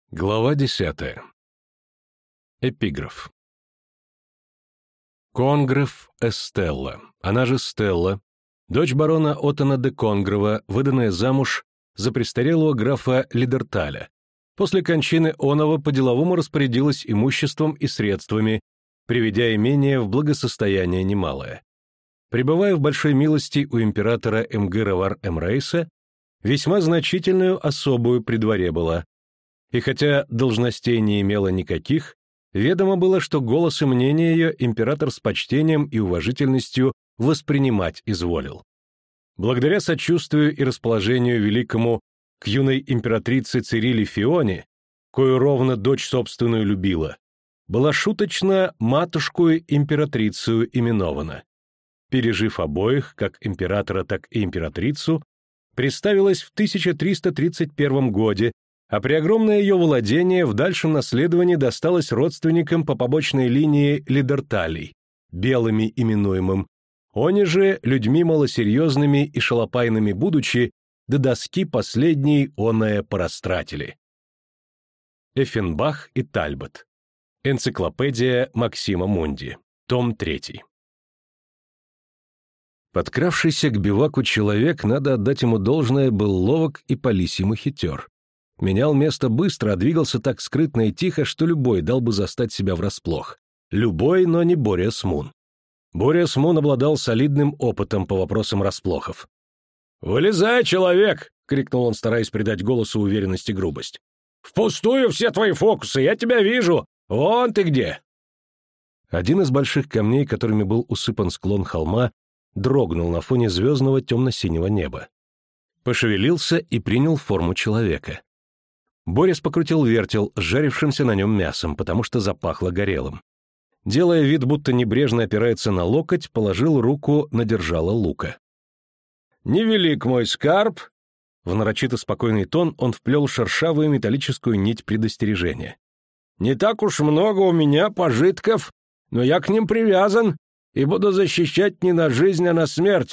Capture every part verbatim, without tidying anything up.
Глава десятая. Эпиграф. Конгрев Эстелла, она же Стелла, дочь барона Оттона де Конгрева, выданная замуж за престарелого графа Лидерталя. После кончины оного по-деловому распорядилась имуществом и средствами, приведя имение в благосостояние немалое. Пребывая в большой милости у императора Эмгыра-Вар-Эмрейса, весьма значительную особую при дворе была. И хотя должностей не имела никаких, ведомо было, что голос и мнение ее император с почтением и уважительностью воспринимать изволил. Благодаря сочувствию и расположению великому к юной императрице Цириле Фионе, кою ровно дочь собственную любила, была шуточно матушкою императрицею именована. Пережив обоих, как императора, так и императрицу, представилась в тысяча триста тридцать первом годе, а преогромное ее владение в дальшем наследовании досталось родственникам по побочной линии Лидерталей, белыми именуемым, они же людьми малосерьезными и шалопайными будучи, до доски последней оное порастратили. Эффенбах и Тальбот. Энциклопедия Максима Мунди. Том третий. Подкравшийся к биваку человек, надо отдать ему должное, был ловок и по-лисьему хитер. Менял место быстро, а двигался так скрытно и тихо, что любой дал бы застать себя врасплох. Любой, но не Бориас Мун. Бориас Мун обладал солидным опытом по вопросам расплохов. «Вылезай, человек!» — крикнул он, стараясь придать голосу уверенность и грубость. «Впустую все твои фокусы, я тебя вижу! Вон ты где!» Один из больших камней, которыми был усыпан склон холма, дрогнул на фоне звездного темно-синего неба. Пошевелился и принял форму человека. Борис покрутил вертел с жарившимся на нем мясом, потому что запахло горелым. Делая вид, будто небрежно опирается на локоть, положил руку на держало лука. «Невелик мой скарб!» В нарочито спокойный тон он вплел шершавую металлическую нить предостережения. «Не так уж много у меня пожитков, но я к ним привязан и буду защищать не на жизнь, а на смерть».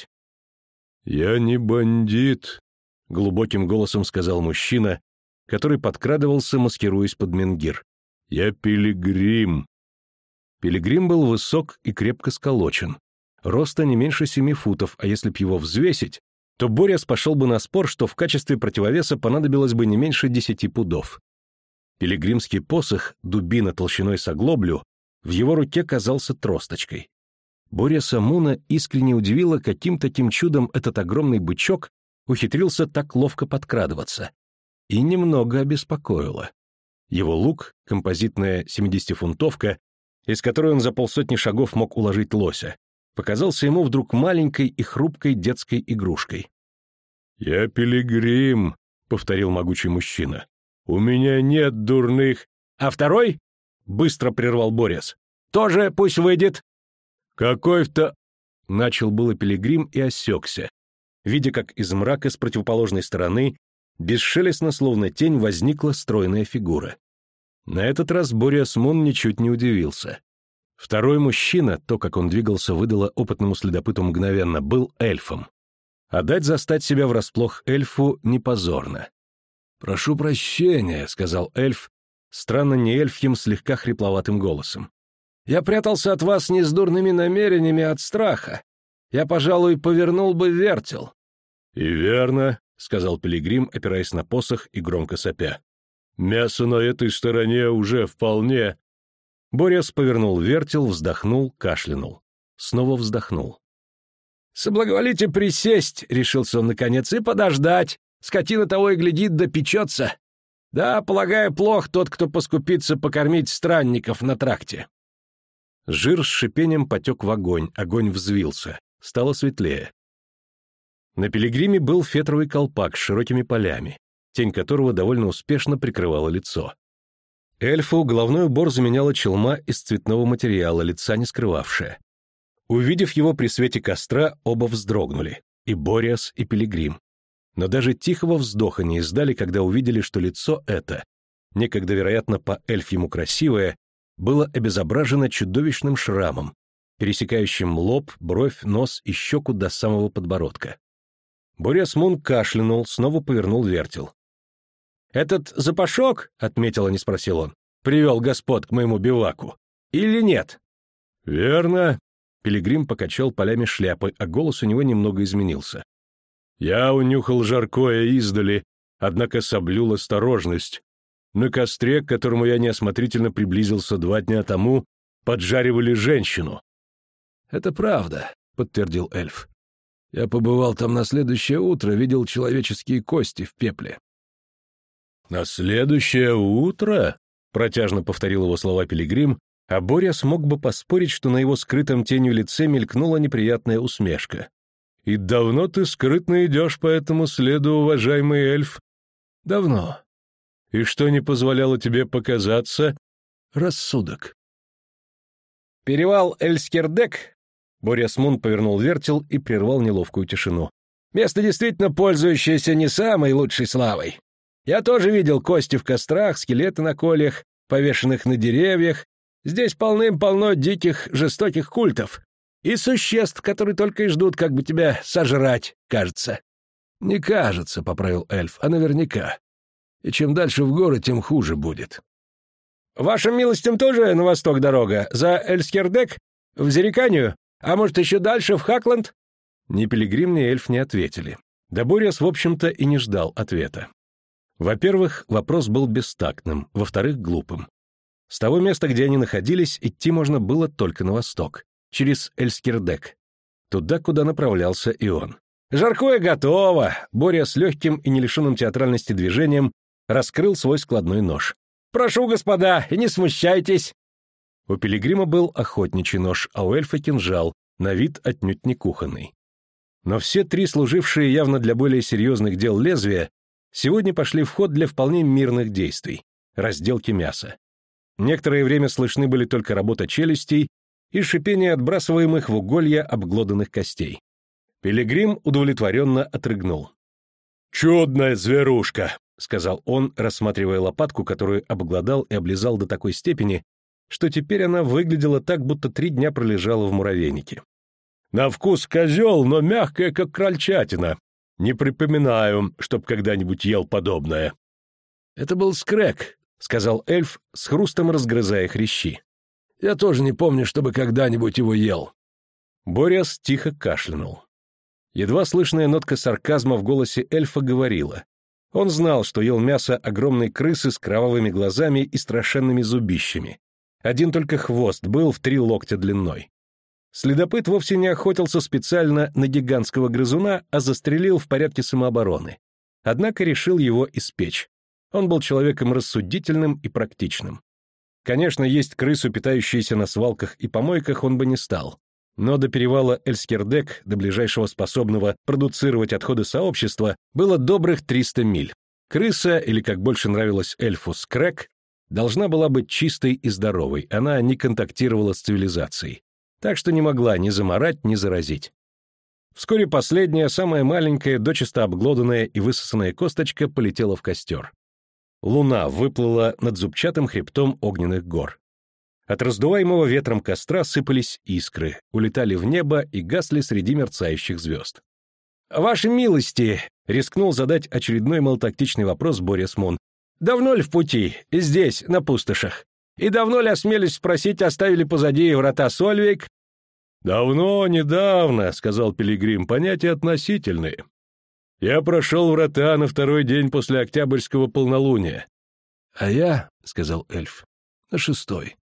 «Я не бандит», — глубоким голосом сказал мужчина, который подкрадывался, маскируясь под менгир. «Я пилигрим». Пилигрим был высок и крепко сколочен. Роста не меньше семи футов, а если б его взвесить, то Бориас пошел бы на спор, что в качестве противовеса понадобилось бы не меньше десяти пудов. Пилигримский посох, дубина толщиной с оглоблю, в его руке казался тросточкой. Бориаса Муна искренне удивило, каким таким чудом этот огромный бычок ухитрился так ловко подкрадываться. И немного обеспокоило. Его лук, композитная семидесятифунтовка, из которой он за полсотни шагов мог уложить лося, показался ему вдруг маленькой и хрупкой детской игрушкой. «Я пилигрим», — повторил могучий мужчина. «У меня нет дурных...» «А второй?» — быстро прервал Бориас. «Тоже пусть выйдет». «Какой-то...» — начал было пилигрим и осекся, видя, как из мрака с противоположной стороны бесшелестно, словно тень, возникла стройная фигура. На этот раз Бориас Мун ничуть не удивился. Второй мужчина, то, как он двигался, выдало опытному следопыту мгновенно, был эльфом. А дать застать себя врасплох эльфу не позорно. «Прошу прощения», — сказал эльф, странно не эльфьим, слегка хрипловатым голосом. «Я прятался от вас не с дурными намерениями, а от страха. Я, пожалуй, повернул бы вертел». «И верно», — сказал пилигрим, опираясь на посох и громко сопя. «Мясо на этой стороне уже вполне...» Бориас повернул вертел, вздохнул, кашлянул. Снова вздохнул. «Соблаговолите присесть», — решился он наконец, — «и подождать. Скотина того и глядит, да печется. Да, полагаю, плох тот, кто поскупится покормить странников на тракте». Жир с шипением потек в огонь, огонь взвился. Стало светлее. На пилигриме был фетровый колпак с широкими полями, тень которого довольно успешно прикрывала лицо. Эльфу головной убор заменяла челма из цветного материала, лица не скрывавшая. Увидев его при свете костра, оба вздрогнули, и Бориас, и пилигрим. Но даже тихого вздоха не издали, когда увидели, что лицо это, некогда, вероятно, по-эльфьему красивое, было обезображено чудовищным шрамом, пересекающим лоб, бровь, нос и щеку до самого подбородка. Бориас Мун кашлянул, снова повернул вертел. «Этот запашок, — отметил, а не спросил он, — привел господ к моему биваку. Или нет?» «Верно», — Пилигрим покачал полями шляпы, а голос у него немного изменился. «Я унюхал жаркое издали, однако соблюл осторожность. На костре, к которому я неосмотрительно приблизился два дня тому, поджаривали женщину». «Это правда», — подтвердил эльф. «Я побывал там на следующее утро, видел человеческие кости в пепле». «На следующее утро?» — протяжно повторил его слова Пилигрим, а Боря смог бы поспорить, что на его скрытом тенью лице мелькнула неприятная усмешка. «И давно ты скрытно идешь по этому следу, уважаемый эльф?» «Давно. И что не позволяло тебе показаться?» «Рассудок». «Перевал Эльскердек», — Боря Смун повернул вертел и прервал неловкую тишину. «Место действительно пользующееся не самой лучшей славой. Я тоже видел кости в кострах, скелеты на кольях, повешенных на деревьях. Здесь полным-полно диких, жестоких культов. И существ, которые только и ждут, как бы тебя сожрать, кажется». «Не кажется», — поправил эльф, — «а наверняка. И чем дальше в горы, тем хуже будет». «Вашим милостям тоже на восток дорога? За Эльскердек? В Зериканию? А может, еще дальше, в Хакланд?» Ни Пилигрим, ни эльф не ответили. Да Бориас, в общем-то, и не ждал ответа. Во-первых, вопрос был бестактным, во-вторых, глупым. С того места, где они находились, идти можно было только на восток, через Эльскердек, туда, куда направлялся и он. «Жаркое готово!» Боря с легким и не лишенным театральности движением раскрыл свой складной нож. «Прошу, господа, и не смущайтесь!» У Пилигрима был охотничий нож, а у эльфа кинжал, на вид отнюдь не кухонный. Но все три служившие явно для более серьезных дел лезвия сегодня пошли в ход для вполне мирных действий — разделки мяса. Некоторое время слышны были только работа челюстей и шипение отбрасываемых в уголья обглоданных костей. Пилигрим удовлетворенно отрыгнул. «Чудная зверушка», — сказал он, рассматривая лопатку, которую обглодал и облизал до такой степени, что теперь она выглядела так, будто три дня пролежала в муравейнике. «На вкус козел, но мягкая, как крольчатина. Не припоминаю, чтоб когда-нибудь ел подобное». «Это был скрек», — сказал эльф, с хрустом разгрызая хрящи. «Я тоже не помню, чтобы когда-нибудь его ел». Бориас тихо кашлянул. Едва слышная нотка сарказма в голосе эльфа говорила. Он знал, что ел мясо огромной крысы с кровавыми глазами и страшенными зубищами. Один только хвост был в три локтя длиной. Следопыт вовсе не охотился специально на гигантского грызуна, а застрелил в порядке самообороны. Однако решил его испечь. Он был человеком рассудительным и практичным. Конечно, есть крысу, питающуюся на свалках и помойках, он бы не стал. Но до перевала Эльскердек, до ближайшего способного продуцировать отходы сообщества, было добрых триста миль. Крыса, или, как больше нравилось эльфу, скрек, должна была быть чистой и здоровой, она не контактировала с цивилизацией, так что не могла ни заморать, ни заразить. Вскоре последняя, самая маленькая, дочисто обглоданная и высосанная косточка полетела в костер. Луна выплыла над зубчатым хребтом огненных гор. От раздуваемого ветром костра сыпались искры, улетали в небо и гасли среди мерцающих звезд. «Ваши милости!» — рискнул задать очередной малотактичный вопрос Боря Смун. «Давно ли в пути? Здесь, на пустошах? И давно ли, осмелюсь спросить, оставили позади врата Сольвейк?» «Давно, недавно», — сказал Пилигрим, — «понятия относительные. Я прошел врата на второй день после октябрьского полнолуния». «А я», — сказал эльф, — «на шестой».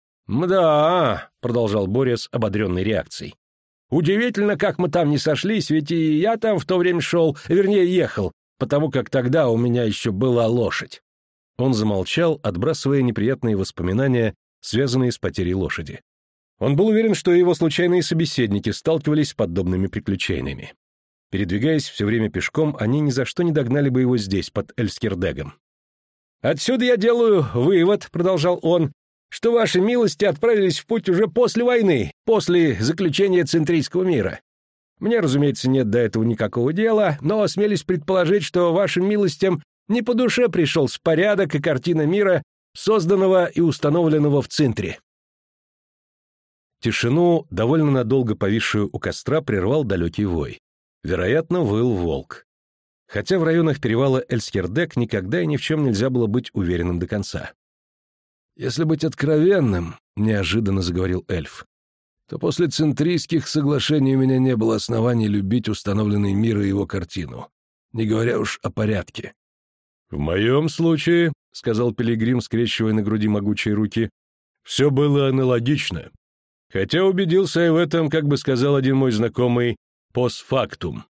«Мда», — продолжал Борис, ободренный реакцией. «Удивительно, как мы там не сошлись, ведь и я там в то время шел, вернее, ехал, потому как тогда у меня еще была лошадь». Он замолчал, отбрасывая неприятные воспоминания, связанные с потерей лошади. Он был уверен, что его случайные собеседники сталкивались с подобными приключениями. Передвигаясь все время пешком, они ни за что не догнали бы его здесь, под Эльскердегом. «Отсюда я делаю вывод», — продолжал он, «что ваши милости отправились в путь уже после войны, после заключения Центрийского мира. Мне, разумеется, нет до этого никакого дела, но осмелюсь предположить, что вашим милостям не по душе пришелся порядок и картина мира, созданного и установленного в Центре». Тишину, довольно надолго повисшую у костра, прервал далекий вой. Вероятно, выл волк. хотя в районах перевала Эльскердек никогда и ни в чем нельзя было быть уверенным до конца. «Если быть откровенным, — неожиданно заговорил эльф, — то после центрийских соглашений у меня не было оснований любить установленный мир и его картину, не говоря уж о порядке». «В моем случае, — сказал Пилигрим, скрещивая на груди могучие руки, — все было аналогично. Хотя убедился я в этом, как бы сказал один мой знакомый, постфактум».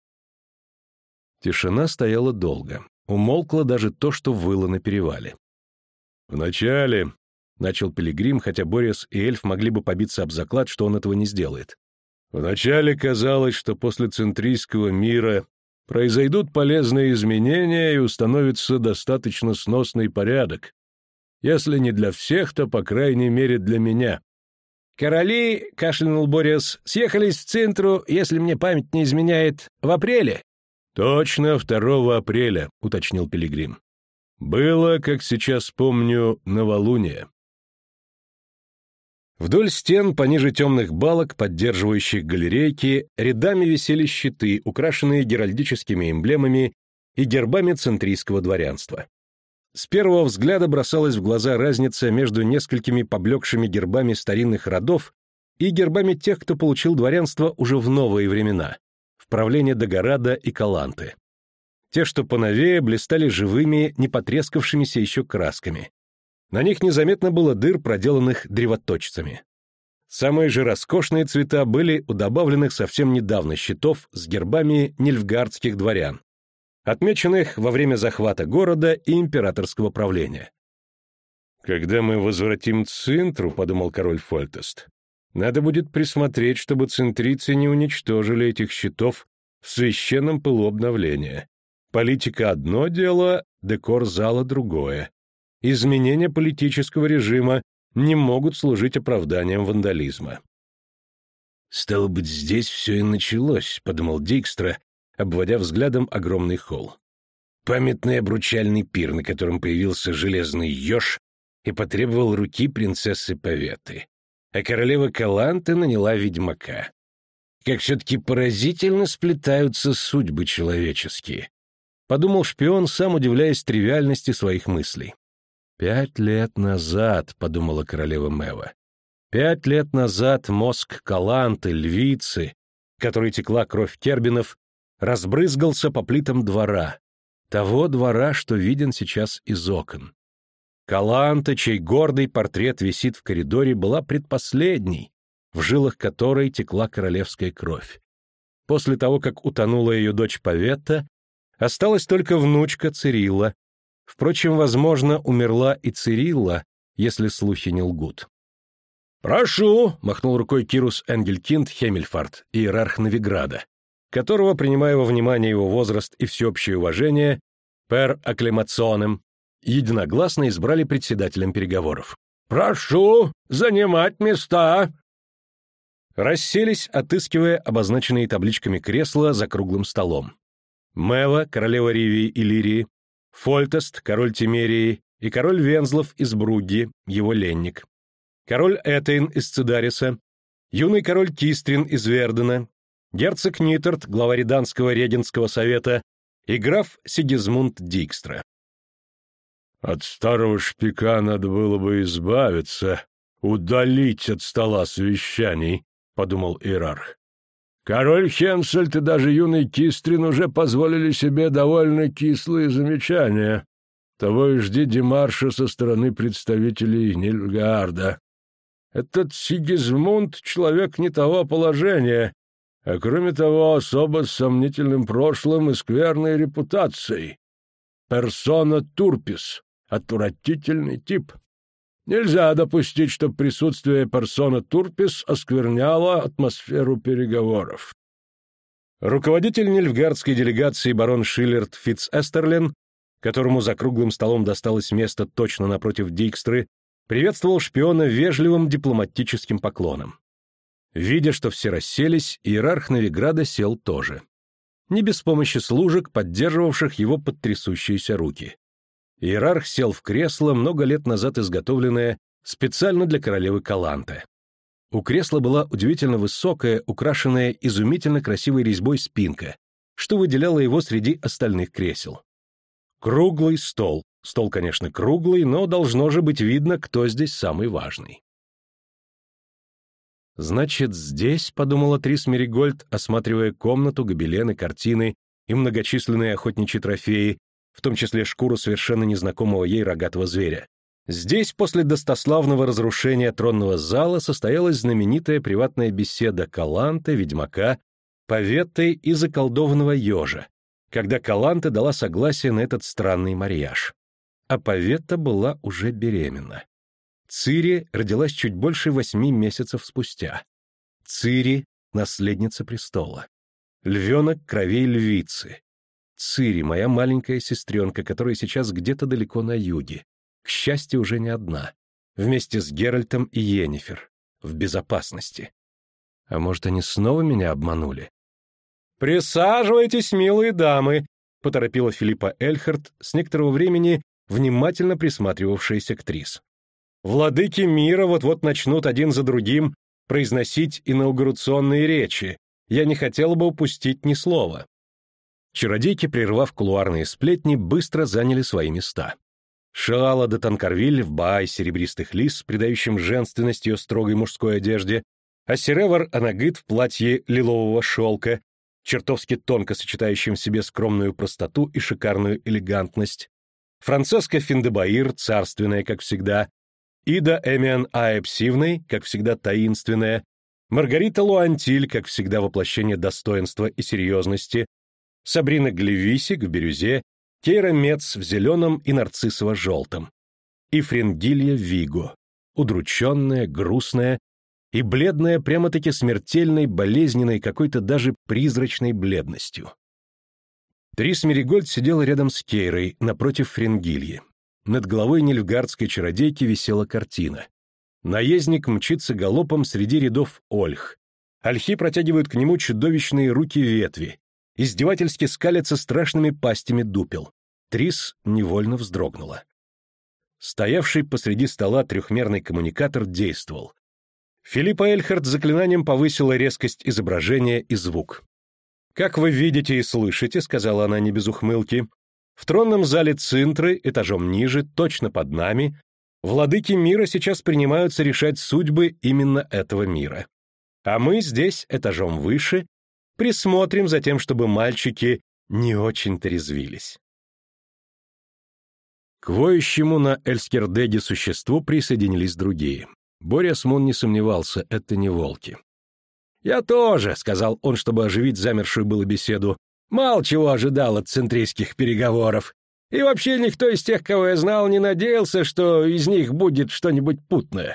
Тишина стояла долго. Умолкло даже то, что выло на перевале. «Вначале, — начал Пилигрим, хотя Бориас и эльф могли бы побиться об заклад, что он этого не сделает. Вначале казалось, что после центрийского мира произойдут полезные изменения и установится достаточно сносный порядок. Если не для всех, то, по крайней мере, для меня». «Короли, — кашлянул Бориас, — съехались в Цинтру, если мне память не изменяет, в апреле». «Точно, второго апреля», — уточнил Пилигрим. «Было, как сейчас помню, новолуние». Вдоль стен, пониже темных балок, поддерживающих галерейки, рядами висели щиты, украшенные геральдическими эмблемами и гербами центрийского дворянства. С первого взгляда бросалась в глаза разница между несколькими поблекшими гербами старинных родов и гербами тех, кто получил дворянство уже в новые времена, в правление Дагорада и Каланты. Те, что поновее, блистали живыми, не потрескавшимися еще красками. На них незаметно было дыр, проделанных древоточцами. Самые же роскошные цвета были у добавленных совсем недавно щитов с гербами нильфгаардских дворян, отмеченных во время захвата города и императорского правления. «Когда мы возвратим Цинтру, — подумал король Фольтест, — надо будет присмотреть, чтобы центрийцы не уничтожили этих щитов в священном пылу обновления. Политика — одно дело, декор зала — другое. Изменения политического режима не могут служить оправданием вандализма». «Стало быть, здесь все и началось», — подумал Дикстра, обводя взглядом огромный холл. «Памятный обручальный пир, на котором появился железный еж и потребовал руки принцессы Паветы, а королева Каланты наняла ведьмака. Как все-таки поразительно сплетаются судьбы человеческие», — подумал шпион, сам удивляясь тривиальности своих мыслей. «Пять лет назад», — подумала королева Мэва, — «пять лет назад мозг Каланты, львицы, которой текла кровь Кербинов, разбрызгался по плитам двора, того двора, что виден сейчас из окон. Каланта, чей гордый портрет висит в коридоре, была предпоследней, в жилах которой текла королевская кровь. После того, как утонула ее дочь Паветта, осталась только внучка Цирилла. Впрочем, возможно, умерла и Цирилла, если слухи не лгут. «Прошу!» — махнул рукой Кирус Энгелькинд Хемельфарт, иерарх Новиграда, которого, принимая во внимание его возраст и всеобщее уважение, пер акклимационем, единогласно избрали председателем переговоров. «Прошу занимать места!» Расселись, отыскивая обозначенные табличками кресла за круглым столом. Мэва, королева Ривии и Лирии, Фольтест, король Тимерии, и король Вензлов из Бругги, его ленник, король Этейн из Цидариса, юный король Кистрин из Вердена, герцог Ниторт, глава Реданского регентского совета, и граф Сигизмунд Дикстра. «От старого шпика надо было бы избавиться, удалить от стола совещаний», — подумал иерарх. «Король Хенсельд и даже юный Кистрин уже позволили себе довольно кислые замечания. Того и жди демарша со стороны представителей Нильфгаарда. Этот Сигизмунд — человек не того положения, а кроме того особо с сомнительным прошлым и скверной репутацией. Персона турпис, отвратительный тип. Нельзя допустить, чтобы присутствие персона турпис оскверняло атмосферу переговоров». Руководитель нильфгаардской делегации барон Шиллерд Фитцэстерлен, которому за круглым столом досталось место точно напротив Дикстры, приветствовал шпиона вежливым дипломатическим поклоном. Видя, что все расселись, иерарх Новиграда сел тоже. Не без помощи служек, поддерживавших его под трясущиеся руки. Иерарх сел в кресло, много лет назад изготовленное специально для королевы Каланты. У кресла была удивительно высокая, украшенная изумительно красивой резьбой спинка, что выделяло его среди остальных кресел. Круглый стол. Стол, конечно, круглый, но должно же быть видно, кто здесь самый важный. «Значит, здесь, — подумала Трис Меригольд, осматривая комнату, гобелены, картины и многочисленные охотничьи трофеи, в том числе шкуру совершенно незнакомого ей рогатого зверя, здесь после достославного разрушения тронного зала состоялась знаменитая приватная беседа Каланте, ведьмака, Паветты и заколдованного ежа, когда Каланте дала согласие на этот странный марьяж. А Паветта была уже беременна. Цири родилась чуть больше восьми месяцев спустя. Цири — наследница престола. Львенок кровей львицы. Цири — моя маленькая сестренка, которая сейчас где-то далеко на юге. К счастью, уже не одна. Вместе с Геральтом и Йеннифер. В безопасности. А может, они снова меня обманули? «Присаживайтесь, милые дамы», — поторопила Филиппа Эльхард, с некоторого времени внимательно присматривавшаяся к Трис. «Владыки мира вот-вот начнут один за другим произносить инаугурационные речи. Я не хотела бы упустить ни слова». Чародейки, прервав кулуарные сплетни, быстро заняли свои места. Шаала де Танкарвиль в баа из серебристых лис, придающим женственность ее строгой мужской одежде, а Сиревар Анагыт в платье лилового шелка, чертовски тонко сочетающим в себе скромную простоту и шикарную элегантность, Францеска Финдебаир, царственная, как всегда, Ида Эмиан Аэпсивной, как всегда таинственная, Маргарита Луантиль, как всегда воплощение достоинства и серьезности, Сабрина Глевисик в бирюзе, Кейра Мец в зеленом и нарциссово-желтом, и Фрингилья Виго, удрученная, грустная и бледная прямо-таки смертельной, болезненной, какой-то даже призрачной бледностью. Трис Меригольд сидела рядом с Кейрой, напротив Фрингильи. Над головой нильфгардской чародейки висела картина. Наездник мчится галопом среди рядов ольх. Ольхи протягивают к нему чудовищные руки-ветви, издевательски скалятся страшными пастями дупел. Трис невольно вздрогнула. Стоявший посреди стола трехмерный коммуникатор действовал. Филиппа Эльхард заклинанием повысила резкость изображения и звук. «Как вы видите и слышите, — сказала она не без ухмылки, — в тронном зале Цинтры, этажом ниже, точно под нами, владыки мира сейчас принимаются решать судьбы именно этого мира. А мы здесь, этажом выше, присмотрим за тем, чтобы мальчики не очень-то резвились». К воющему на Эльскердеге существу присоединились другие. Боря Смун не сомневался, это не волки. «Я тоже», — сказал он, чтобы оживить замершую было беседу, «мало чего ожидал от центрийских переговоров. И вообще никто из тех, кого я знал, не надеялся, что из них будет что-нибудь путное».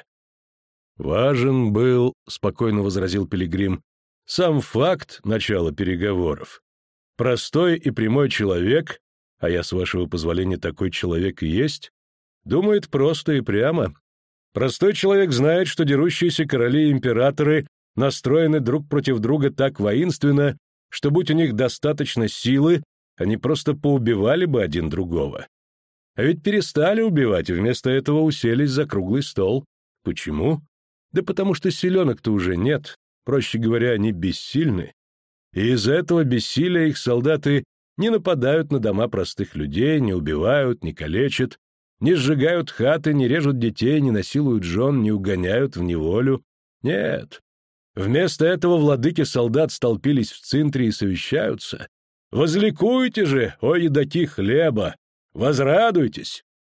«Важен был», — спокойно возразил Пилигрим, — «сам факт начала переговоров. Простой и прямой человек, а я, с вашего позволения, такой человек и есть, думает просто и прямо. Простой человек знает, что дерущиеся короли и императоры настроены друг против друга так воинственно, что, будь у них достаточно силы, они просто поубивали бы один другого. А ведь перестали убивать, и вместо этого уселись за круглый стол. Почему? Да потому что селенок-то уже нет, проще говоря, они бессильны. И из-за этого бессилия их солдаты не нападают на дома простых людей, не убивают, не калечат, не сжигают хаты, не режут детей, не насилуют жен, не угоняют в неволю. Нет. Вместо этого владыки солдат столпились в Цинтре и совещаются. «Возликуйте же, о едоки хлеба! Возрадуйтесь!»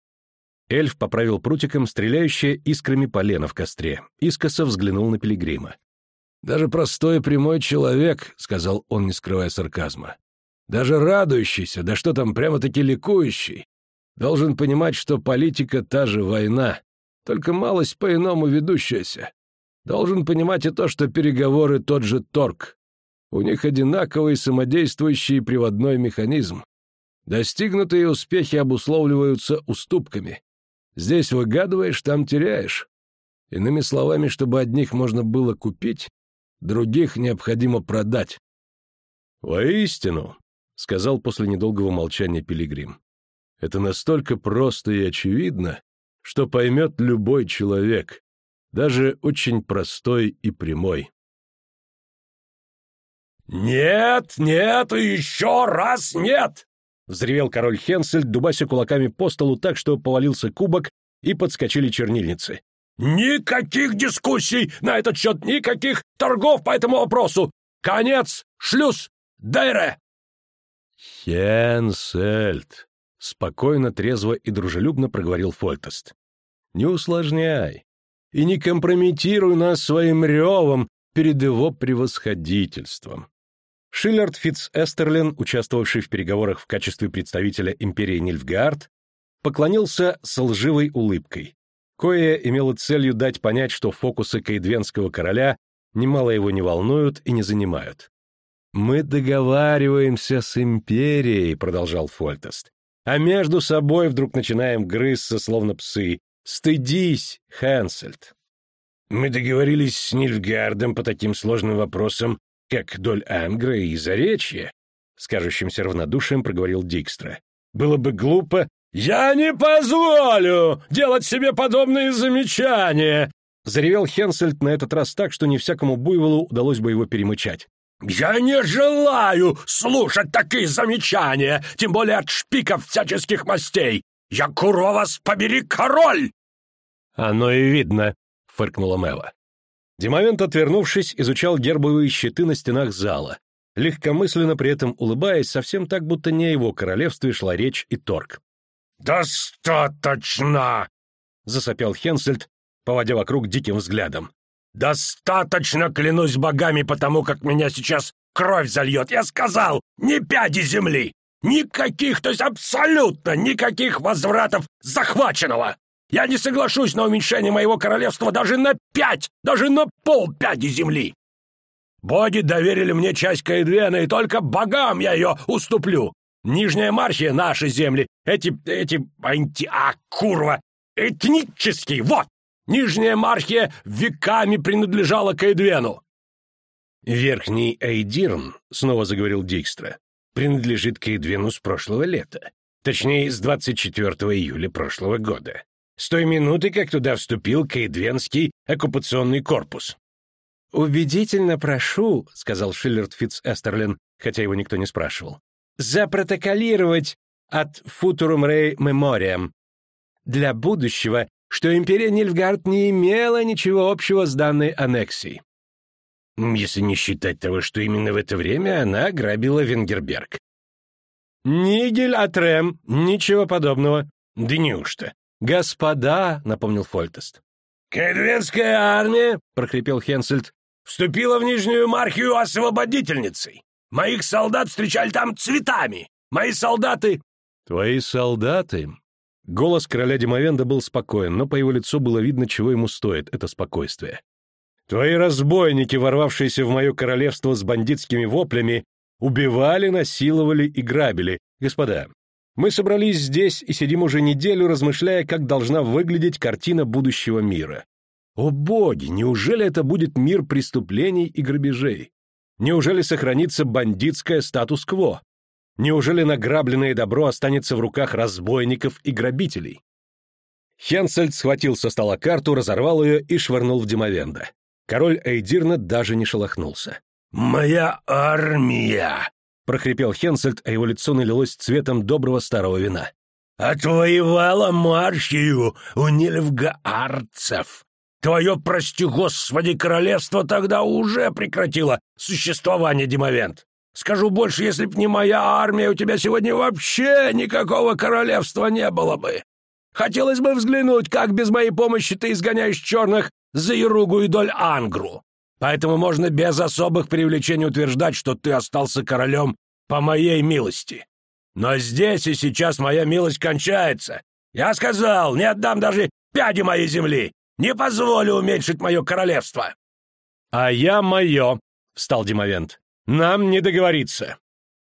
Эльф поправил прутиком стреляющее искрами полено в костре, искоса взглянул на Пилигрима. «Даже простой прямой человек, — сказал он, не скрывая сарказма, — даже радующийся, да что там, прямо-таки ликующий, должен понимать, что политика — та же война, только малость по-иному ведущаяся. Должен понимать и то, что переговоры — тот же торг. У них одинаковый самодействующий приводной механизм. Достигнутые успехи обусловливаются уступками. Здесь выгадываешь, там теряешь. Иными словами, чтобы одних можно было купить, других необходимо продать». «Воистину», — сказал после недолгого молчания Пилигрим, — «это настолько просто и очевидно, что поймет любой человек, даже очень простой и прямой». «Нет, нет и еще раз нет!» — взревел король Хенсельд, дубася кулаками по столу так, что повалился кубок и подскочили чернильницы. «Никаких дискуссий на этот счет, никаких торгов по этому вопросу! Конец! Шлюз! Дейре!» «Хенсельд!» — спокойно, трезво и дружелюбно проговорил Фольтест. «Не усложняй и не компрометируй нас своим ревом перед его превосходительством». Шиллард Фитц-Эстерлин, участвовавший в переговорах в качестве представителя империи Нильфгаард, поклонился с лживой улыбкой, кое имело целью дать понять, что фокусы каэдвенского короля немало его не волнуют и не занимают. «Мы договариваемся с империей», — продолжал Фольтест, «а между собой вдруг начинаем грызться, словно псы. Стыдись, Хенсельд». «Мы договорились с Нильфгаардом по таким сложным вопросам, как доль Ангра и Заречье», — с кажущимся равнодушием проговорил Дикстра. «Было бы глупо...» «Я не позволю делать себе подобные замечания!» — заревел Хенсельд на этот раз так, что не всякому буйволу удалось бы его перемычать. «Я не желаю слушать такие замечания, тем более от шпиков всяческих мастей! Я куро вас побери, король!» «Оно и видно», — фыркнула Мэва. Димовент, отвернувшись, изучал гербовые щиты на стенах зала, легкомысленно при этом улыбаясь, совсем так, будто не о его королевстве шла речь и торг. «Достаточно!» — засопел Хенсельд, поводя вокруг диким взглядом. «Достаточно, клянусь богами, потому как меня сейчас кровь зальет! Я сказал, ни пяди земли! Никаких, то есть абсолютно никаких возвратов захваченного! Я не соглашусь на уменьшение моего королевства даже на пять, даже на полпяди земли! Боги доверили мне часть Каэдвена, и только богам я ее уступлю! Нижняя Мархия — наши земли, эти, эти, анти, а, курва, этнические, вот! Нижняя Мархия веками принадлежала Каэдвену. «Верхний Эйдирн», — снова заговорил Дикстра, — «принадлежит Каэдвену с прошлого лета, точнее, с двадцать четвёртого июля прошлого года, с той минуты, как туда вступил Каэдвенский оккупационный корпус». «Убедительно прошу», — сказал Шиллард Фитц-Эстерлин, хотя его никто не спрашивал, «запротоколировать от Futurum Rei Memoriam для будущего, что империя Нильфгаард не имела ничего общего с данной аннексией. Если не считать того, что именно в это время она ограбила Венгерберг». «Нигель Атрем, ничего подобного». «Да неужто?» «Господа», — напомнил Фольтест. «Каэдвенская армия», — прохрипел Хенсельд, — «вступила в Нижнюю Мархию освободительницей. Моих солдат встречали там цветами. Мои солдаты...» «Твои солдаты...» Голос короля Димовенда был спокоен, но по его лицу было видно, чего ему стоит это спокойствие. «Твои разбойники, ворвавшиеся в мое королевство с бандитскими воплями, убивали, насиловали и грабили. Господа, мы собрались здесь и сидим уже неделю, размышляя, как должна выглядеть картина будущего мира. О боги, неужели это будет мир преступлений и грабежей? Неужели сохранится бандитское статус-кво? Неужели награбленное добро останется в руках разбойников и грабителей?» Хенсельд схватил со стола карту, разорвал ее и швырнул в Димовенда. Король Эйдирна даже не шелохнулся. «Моя армия!» — прохрипел Хенсельд, а его лицо налилось цветом доброго старого вина. «Отвоевала Мархию у нильфгаардцев. Твое, прости господи, королевство тогда уже прекратило существование, Димовент. Скажу больше, если б не моя армия, у тебя сегодня вообще никакого королевства не было бы. Хотелось бы взглянуть, как без моей помощи ты изгоняешь черных за Яругу и Доль Ангру. Поэтому можно без особых привлечений утверждать, что ты остался королем по моей милости. Но здесь и сейчас моя милость кончается. Я сказал, не отдам даже пяди моей земли. Не позволю уменьшить мое королевство». «А я мое», — встал Димовент. «Нам не договориться».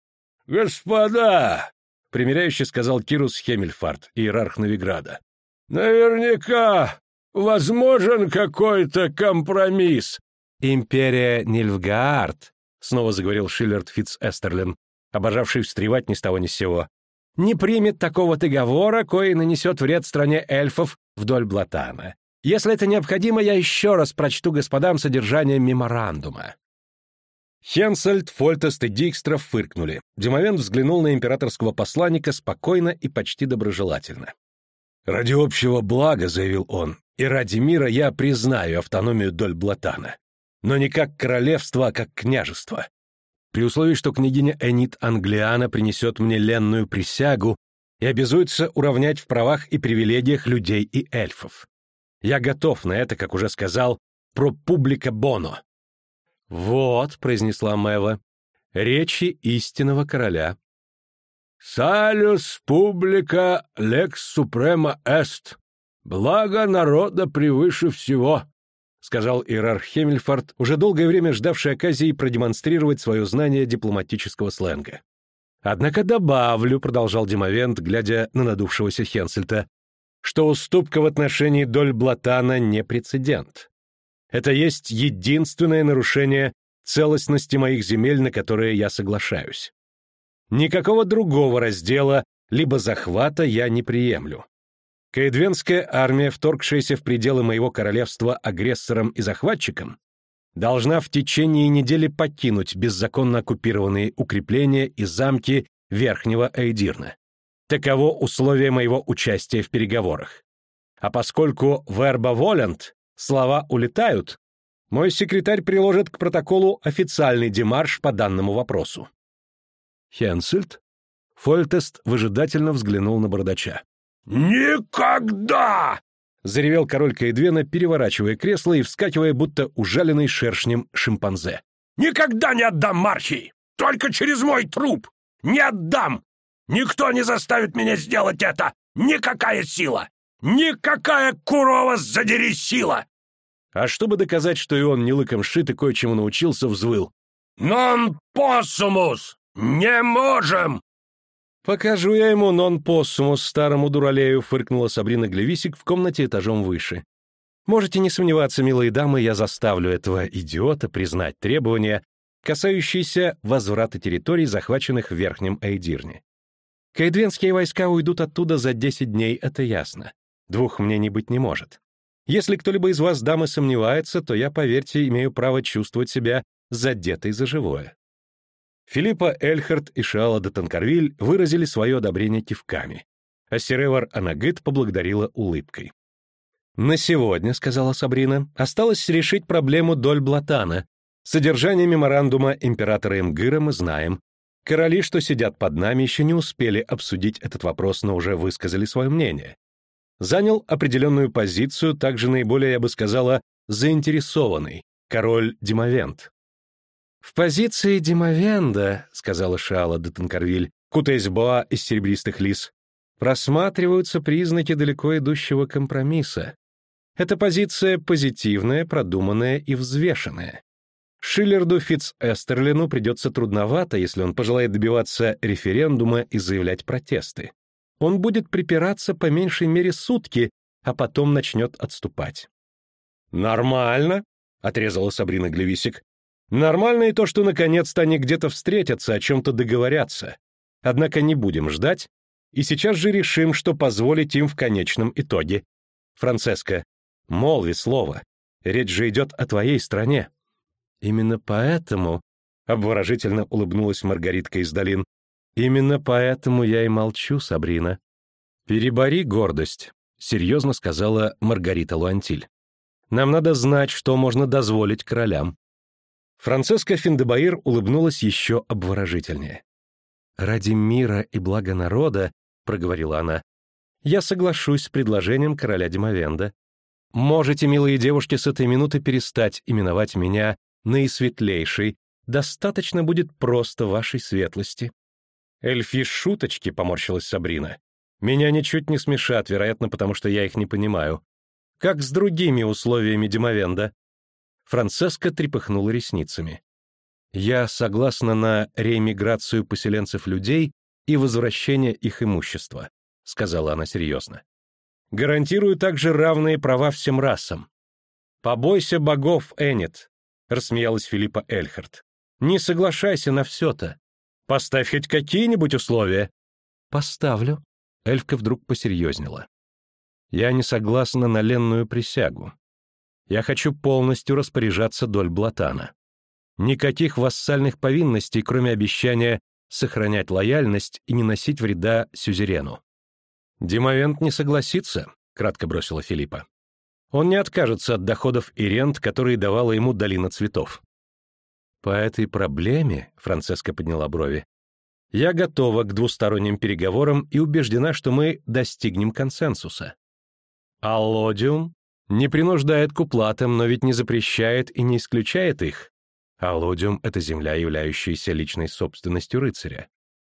«Господа», — примиряюще сказал Кирус Хемельфарт, иерарх Новиграда, «наверняка возможен какой-то компромисс». «Империя Нильфгаард», — снова заговорил Шиллард Фитц-Эстерлин, обожавший встревать ни с того ни с сего, «не примет такого договора, кой нанесет вред стране эльфов вдоль Блатана. Если это необходимо, я еще раз прочту господам содержание меморандума». Хенсельд, Фольтест и Дикстра фыркнули. Димовент взглянул на императорского посланника спокойно и почти доброжелательно. «Ради общего блага», — заявил он, — «и ради мира я признаю автономию Дольблатана. Но не как королевство, а как княжество. При условии, что княгиня Энит Англиана принесет мне ленную присягу и обязуется уравнять в правах и привилегиях людей и эльфов. Я готов на это, как уже сказал, про публика боно». «Вот», — произнесла Мэва, — «речи истинного короля». «Салюс публика лекс супрема эст. Благо народа превыше всего», — сказал иерарх Хеммельфард, уже долгое время ждавший оказии продемонстрировать свое знание дипломатического сленга. «Однако добавлю», — продолжал Димовент, глядя на надувшегося Хенсельта, «что уступка в отношении Дольблатана не прецедент. Это есть единственное нарушение целостности моих земель, на которые я соглашаюсь. Никакого другого раздела либо захвата я не приемлю. Каэдвенская армия, вторгшаяся в пределы моего королевства агрессором и захватчиком, должна в течение недели покинуть беззаконно оккупированные укрепления и замки Верхнего Эйдирна. Таково условие моего участия в переговорах. А поскольку verba volant, слова улетают, мой секретарь приложит к протоколу официальный демарш по данному вопросу». «Хенсельд?» Фольтест выжидательно взглянул на бородача. «Никогда!» — заревел король Каэдвена, переворачивая кресло и вскакивая, будто ужаленный шершнем шимпанзе. «Никогда не отдам марчей! Только через мой труп! Не отдам! Никто не заставит меня сделать это! Никакая сила! Никакая курова задери сила!» А чтобы доказать, что и он не лыком шит и кое-чему научился, взвыл. «Нон поссумус! Не можем!» «Покажу я ему нон-поссумус, старому дуралею», — фыркнула Сабрина Глевисик в комнате этажом выше. «Можете не сомневаться, милые дамы, я заставлю этого идиота признать требования, касающиеся возврата территорий, захваченных в Верхнем Эйдирне. Каэдвенские войска уйдут оттуда за десять дней, это ясно. Двух мнений быть не может. Если кто-либо из вас, дамы, сомневается, то я, поверьте, имею право чувствовать себя задетой за живое». Филиппа Эльхард и Шиала де Танкарвиль выразили свое одобрение кивками, а Сиревар Анагыт поблагодарила улыбкой. «На сегодня, — сказала Сабрина, — осталось решить проблему Дольблатана. Содержание меморандума императора Имгыра мы знаем. Короли, что сидят под нами, еще не успели обсудить этот вопрос, но уже высказали свое мнение. Занял определенную позицию, также наиболее, я бы сказала, заинтересованный, король Димовент». «В позиции Димовенда, — сказала Шиала де Танкарвиль, кутаясь в боа из серебристых лис, — просматриваются признаки далеко идущего компромисса. Эта позиция позитивная, продуманная и взвешенная. Шиллерду Фитц-Эстерлину придется трудновато, если он пожелает добиваться референдума и заявлять протесты. Он будет припираться по меньшей мере сутки, а потом начнет отступать». «Нормально», — отрезала Сабрина Глевисик. «Нормально и то, что наконец-то они где-то встретятся, о чем-то договорятся. Однако не будем ждать, и сейчас же решим, что позволить им в конечном итоге. Францеска, молви слово, речь же идет о твоей стране». «Именно поэтому», — обворожительно улыбнулась Маргаритка из долин, «именно поэтому я и молчу, Сабрина». «Перебори гордость», — серьезно сказала Маргарита Луантиль. «Нам надо знать, что можно дозволить королям». Францеска Финдебаир улыбнулась еще обворожительнее. «Ради мира и блага народа, — проговорила она, — я соглашусь с предложением короля Димовенда. Можете, милые девушки, с этой минуты перестать именовать меня наисветлейшей, достаточно будет просто вашей светлости». «Эльфи шуточки», — поморщилась Сабрина. «Меня ничуть не смешат, вероятно, потому что я их не понимаю. Как с другими условиями Димовенда?» Францеска трепыхнула ресницами. «Я согласна на реэмиграцию поселенцев людей и возвращение их имущества», — сказала она серьезно. «Гарантирую также равные права всем расам». «Побойся богов, Энит», — рассмеялась Филиппа Эльхард. «Не соглашайся на все-то. Поставь хоть какие-нибудь условия». «Поставлю». Эльфка вдруг посерьезнела. «Я не согласна на ленную присягу. Я хочу полностью распоряжаться Дольблатана. Никаких вассальных повинностей, кроме обещания сохранять лояльность и не носить вреда сюзерену. «Димовент не согласится», — кратко бросила Филиппа. «Он не откажется от доходов и рент, которые давала ему долина цветов». «По этой проблеме», — Францеска подняла брови, «я готова к двусторонним переговорам и убеждена, что мы достигнем консенсуса. Аллодиум не принуждает к уплатам, но ведь не запрещает и не исключает их. Аллодиум — это земля, являющаяся личной собственностью рыцаря.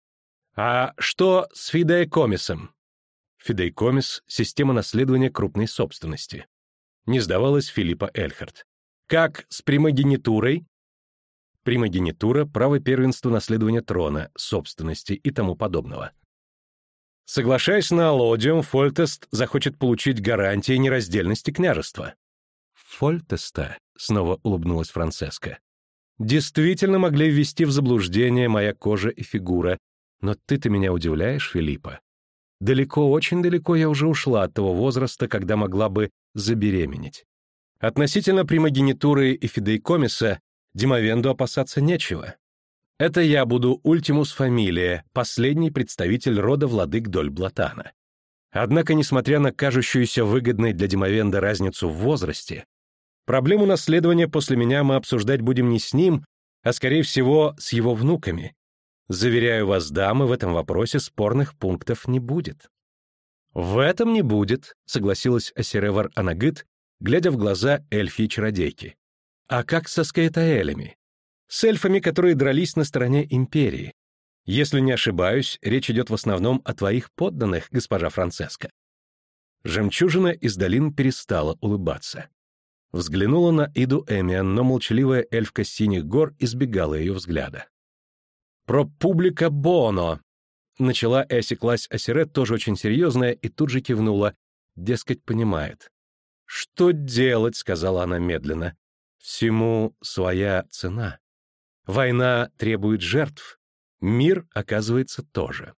А что с фидеикомисом? Фидеикомис — система наследования крупной собственности. Не сдавалась Филиппа Эльхарт. Как с примогенитурой? Примогенитура — право первенства наследования трона, собственности и тому подобного. Соглашаясь на аллодиум, Фольтест захочет получить гарантии нераздельности княжества. Фольтеста, снова улыбнулась Францеска, действительно могли ввести в заблуждение моя кожа и фигура, но ты-то меня удивляешь, Филиппа. Далеко, очень далеко я уже ушла от того возраста, когда могла бы забеременеть. Относительно примогенитуры и фидеикомиса Димовенду опасаться нечего. Это я буду ультимус фамилия, последний представитель рода владык Дольблатана. Однако, несмотря на кажущуюся выгодной для Димовенда разницу в возрасте, проблему наследования после меня мы обсуждать будем не с ним, а, скорее всего, с его внуками. Заверяю вас, дамы, в этом вопросе спорных пунктов не будет». «В этом не будет», — согласилась Асеревар Анагыт, глядя в глаза эльфии-чародейки. «А как со скаэтаэлями? С эльфами, которые дрались на стороне империи. Если не ошибаюсь, речь идет в основном о твоих подданных, госпожа Францеска». Жемчужина из долин перестала улыбаться. Взглянула на Иду Эмиан, но молчаливая эльфка синих гор избегала ее взгляда. «Про публика боно», — начала и осеклась Асерет, тоже очень серьезная, и тут же кивнула, дескать, понимает. «Что делать?» — сказала она медленно. «Всему своя цена. Война требует жертв. Мир, оказывается, тоже».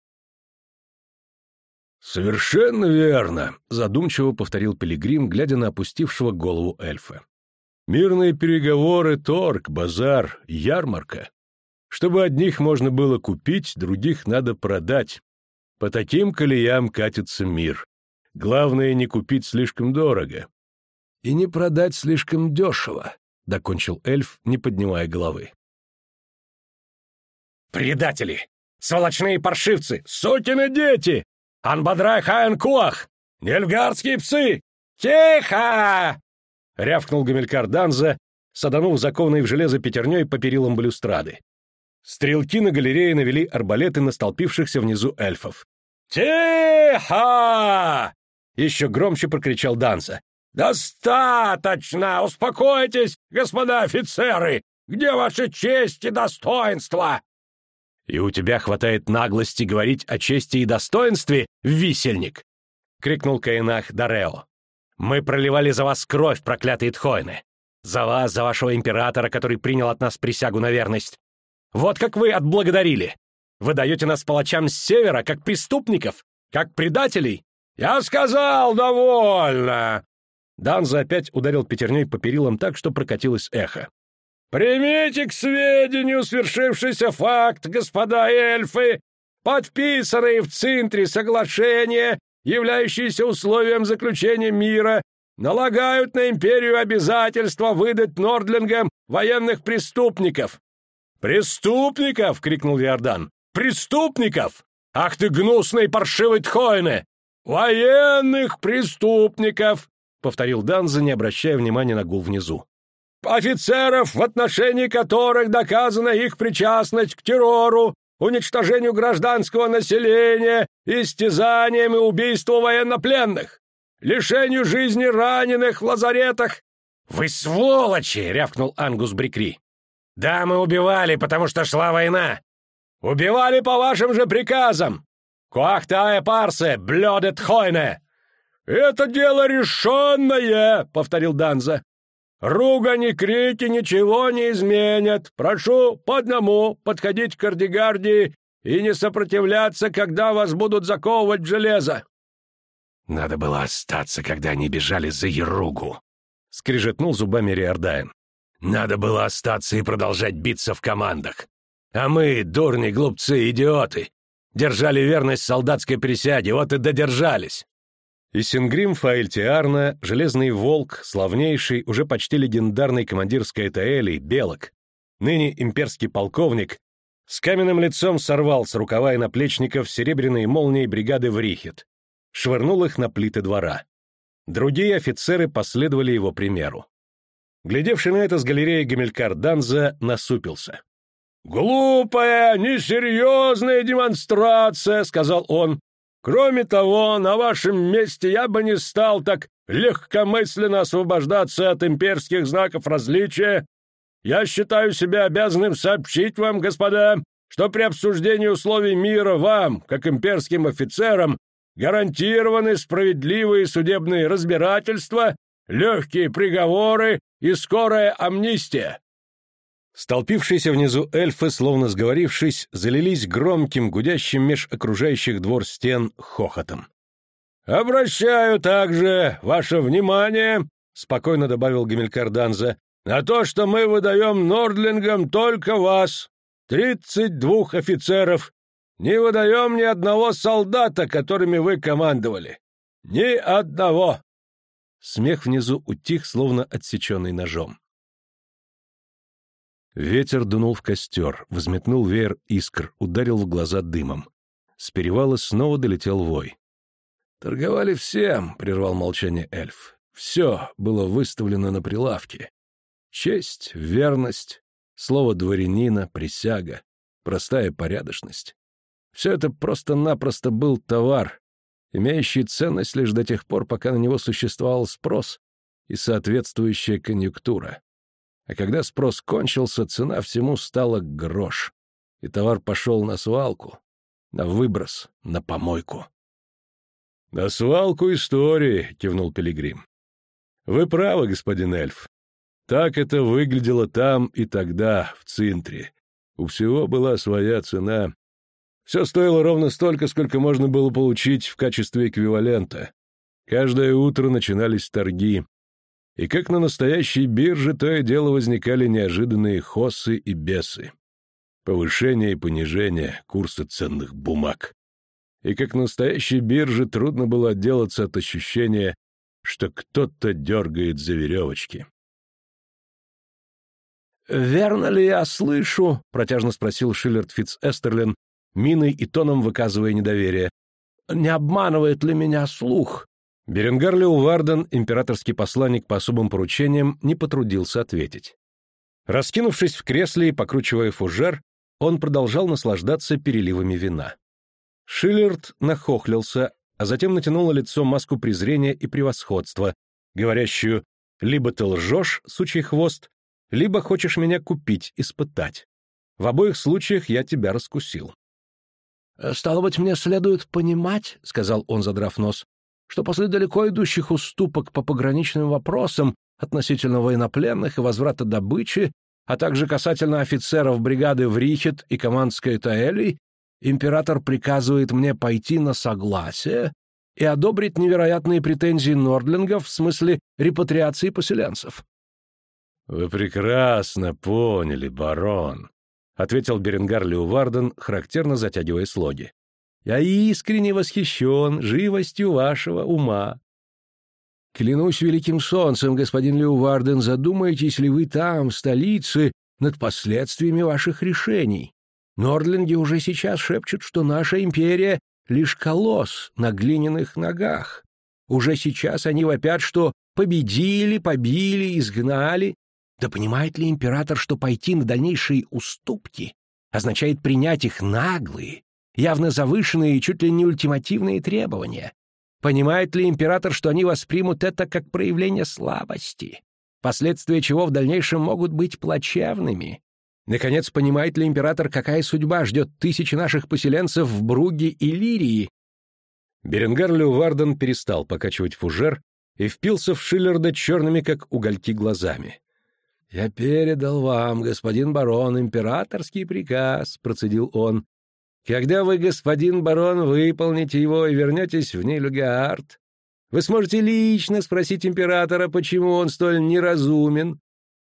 «Совершенно верно», — задумчиво повторил Пилигрим, глядя на опустившего голову эльфа. «Мирные переговоры, торг, базар, ярмарка. Чтобы одних можно было купить, других надо продать. По таким колеям катится мир. Главное, не купить слишком дорого. И не продать слишком дешево», — докончил эльф, не поднимая головы. «Предатели! Сволочные паршивцы! Сукины дети! Анбадрай Хаенкуах! Нильфгардские псы! Тихо!» — рявкнул Гамилькар Данза, саданув закованной в железо пятерней по перилам балюстрады. Стрелки на галерее навели арбалеты на столпившихся внизу эльфов. «Тихо!» — еще громче прокричал Данза. «Достаточно! Успокойтесь, господа офицеры! Где ваша честь и достоинство?» «И у тебя хватает наглости говорить о чести и достоинстве, висельник!» — крикнул Каинах Дарео. «Мы проливали за вас кровь, проклятые тхойны! За вас, за вашего императора, который принял от нас присягу на верность! Вот как вы отблагодарили! Вы даете нас палачам с севера, как преступников, как предателей! Я сказал, довольно!» Данза опять ударил пятерней по перилам так, что прокатилось эхо. «Примите к сведению свершившийся факт, господа эльфы, подписанные в Цинтре соглашения, являющиеся условием заключения мира, налагают на империю обязательство выдать нордлингам военных преступников». «Преступников!» — крикнул Виордан. «Преступников! Ах ты гнусный паршивый тхойне! Военных преступников!» — повторил Данза, не обращая внимания на гул внизу. «Офицеров, в отношении которых доказана их причастность к террору, уничтожению гражданского населения, истязаниям и убийству военнопленных, лишению жизни раненых в лазаретах». «Вы сволочи!» — рявкнул Ангус Брикри. «Да, мы убивали, потому что шла война. Убивали по вашим же приказам. Куахтая парсе, блёдет хойне!» «Это дело решенное!» — повторил Данза. «Ругань и крики ничего не изменят. Прошу по одному подходить к Кардигардии и не сопротивляться, когда вас будут заковывать в железо». «Надо было остаться, когда они бежали за Яругу», — скрежетнул зубами Риордаен. Надо было остаться и продолжать биться в командах. А мы, дурни, глупцы, идиоты, держали верность солдатской присяге, вот и додержались». И Сингрим Фаэльтиарна, Железный Волк, славнейший, уже почти легендарный командир Скаэтаэлей, Белок, ныне имперский полковник, с каменным лицом сорвал с рукава и наплечников серебряные молнии бригады Врихет, швырнул их на плиты двора. Другие офицеры последовали его примеру. Глядевший на это с галереи Гамилькар Данза насупился. «Глупая, несерьезная демонстрация», — сказал он. «Кроме того, на вашем месте я бы не стал так легкомысленно освобождаться от имперских знаков различия. Я считаю себя обязанным сообщить вам, господа, что при обсуждении условий мира вам, как имперским офицерам, гарантированы справедливые судебные разбирательства, легкие приговоры и скорая амнистия». Столпившиеся внизу эльфы, словно сговорившись, залились громким, гудящим меж окружающих двор стен хохотом. «Обращаю также ваше внимание, — спокойно добавил Гамилькар Данза, — на то, что мы выдаем нордлингам только вас, тридцать двух офицеров, не выдаем ни одного солдата, которыми вы командовали. Ни одного!» Смех внизу утих, словно отсеченный ножом. Ветер дунул в костер, взметнул веер искр, ударил в глаза дымом. С перевала снова долетел вой. «Торговали всем», — прервал молчание эльф. «Все было выставлено на прилавке. Честь, верность, слово дворянина, присяга, простая порядочность. Все это просто-напросто был товар, имеющий ценность лишь до тех пор, пока на него существовал спрос и соответствующая конъюнктура. А когда спрос кончился, цена всему стала грош, и товар пошел на свалку, на выброс, на помойку». «На свалку истории», — кивнул Пилигрим. «Вы правы, господин эльф. Так это выглядело там и тогда, в Цинтре. У всего была своя цена. Все стоило ровно столько, сколько можно было получить в качестве эквивалента. Каждое утро начинались торги. И как на настоящей бирже, то и дело возникали неожиданные хоссы и бесы. Повышение и понижение курса ценных бумаг. И как на настоящей бирже трудно было отделаться от ощущения, что кто-то дергает за веревочки. «Верно ли я слышу?» — протяжно спросил Шиллерд Фитц-Эстерлин, миной и тоном выказывая недоверие. «Не обманывает ли меня слух?» Беренгар Леуварден, императорский посланник по особым поручениям, не потрудился ответить. Раскинувшись в кресле и покручивая фужер, он продолжал наслаждаться переливами вина. Шиллерд нахохлился, а затем натянул на лицо маску презрения и превосходства, говорящую «либо ты лжешь, сучий хвост, либо хочешь меня купить, испытать. В обоих случаях я тебя раскусил». «Стало быть, мне следует понимать, — сказал он, задрав нос, — что после далеко идущих уступок по пограничным вопросам относительно военнопленных и возврата добычи, а также касательно офицеров бригады Врихет и команд Скаэтаэлей, император приказывает мне пойти на согласие и одобрить невероятные претензии нордлингов в смысле репатриации поселенцев». «Вы прекрасно поняли, барон», — ответил Беренгар Леуварден, характерно затягивая слоги. «Я искренне восхищен живостью вашего ума. Клянусь великим солнцем, господин Леуварден, задумаетесь ли вы там, в столице, над последствиями ваших решений? Нордлинги уже сейчас шепчут, что наша империя — лишь колосс на глиняных ногах. Уже сейчас они вопят, что победили, побили, изгнали. Да понимает ли император, что пойти на дальнейшие уступки означает принять их наглые, явно завышенные и чуть ли не ультимативные требования? Понимает ли император, что они воспримут это как проявление слабости, последствия чего в дальнейшем могут быть плачевными? Наконец, понимает ли император, какая судьба ждет тысячи наших поселенцев в Бруге и Лирии?» Беренгар Леуварден перестал покачивать фужер и впился в Шиллерда черными, как угольки, глазами. «Я передал вам, господин барон, императорский приказ», — процедил он. «Когда вы, господин барон, выполните его и вернетесь в Нильфгаард, вы сможете лично спросить императора, почему он столь неразумен,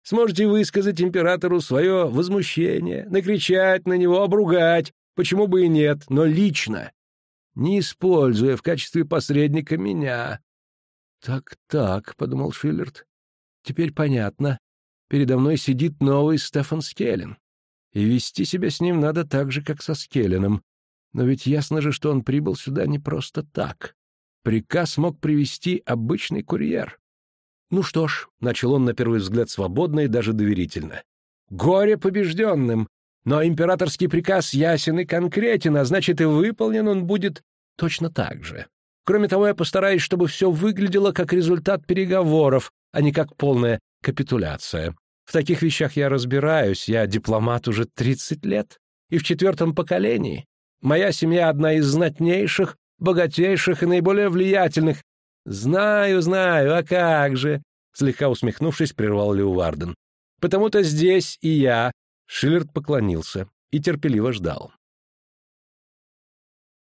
Сможете высказать императору свое возмущение, накричать на него, обругать, почему бы и нет, но лично, не используя в качестве посредника меня». «Так-так», — подумал Шиллерд, — «теперь понятно. Передо мной сидит новый Стефан Скеллен. И вести себя с ним надо так же, как со Скелленом. Но ведь ясно же, что он прибыл сюда не просто так. Приказ мог привести обычный курьер». «Ну что ж», — начал он на первый взгляд свободно и даже доверительно, — «горе побежденным, но императорский приказ ясен и конкретен, а значит, и выполнен он будет точно так же. Кроме того, я постараюсь, чтобы все выглядело как результат переговоров, а не как полная капитуляция. В таких вещах я разбираюсь, я дипломат уже тридцать лет, и в четвертом поколении. Моя семья одна из знатнейших, богатейших и наиболее влиятельных». «Знаю, знаю, а как же?» — слегка усмехнувшись, прервал Леуварден. «Потому-то здесь и я». Шиллерд поклонился и терпеливо ждал.